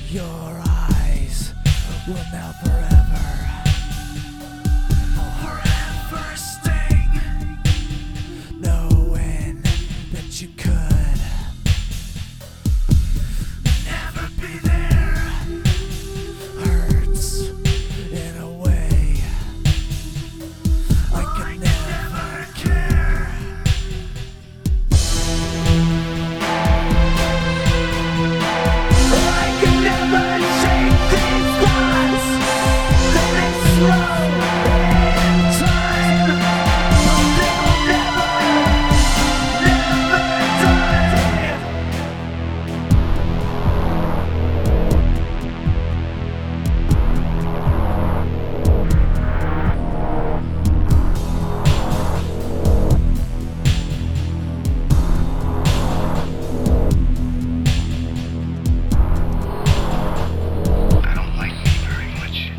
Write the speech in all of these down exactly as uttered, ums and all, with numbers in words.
Your eyes will now forever, forever sting, knowing that you could never be there. Hurts in a way I could never care. I could never shake these thoughts that they slow in time. They'll never, never die. I don't like me very much.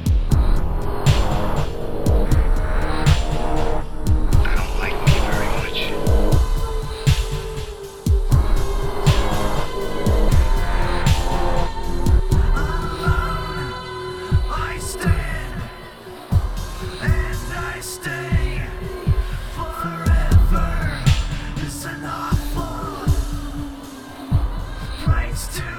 I don't like me very much. I stand and I stay forever. Is an awful place to